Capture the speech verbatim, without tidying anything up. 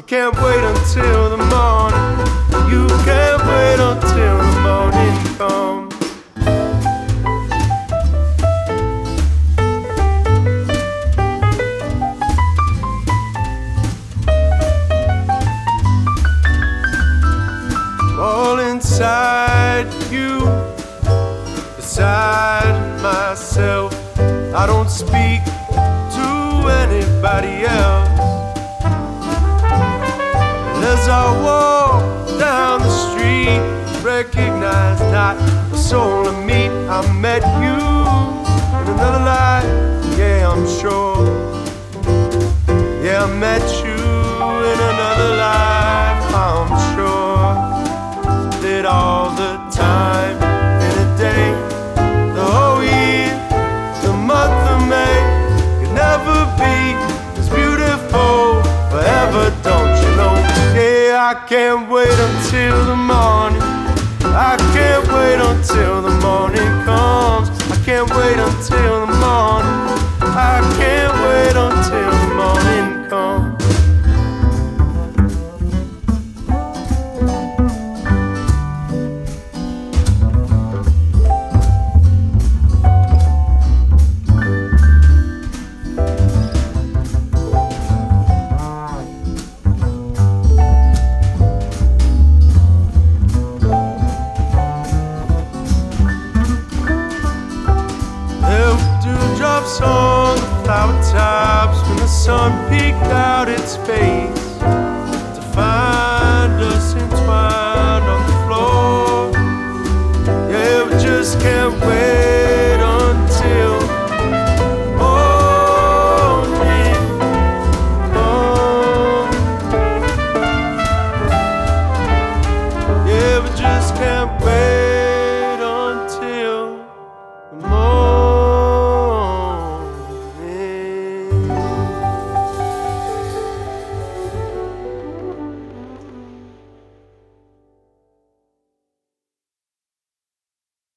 can't wait until the morning. You can't wait until the morning comes. All inside you, beside myself, I don't speak to anybody else. And as I walk down the street, recognize not the soul of me. I met you in another life, yeah, I'm sure. Yeah, I met you in another life, I'm sure. Did all the time in a day, the whole year, the month of May could never be as beautiful forever, don't you know? Yeah, I can't wait until the morning. I can't wait until the morning comes. I can't wait until the morning. I can't wait until the morning comes. On the flower tops when the sun peeked out its face to find us entwined on the floor. Yeah, we just can't wait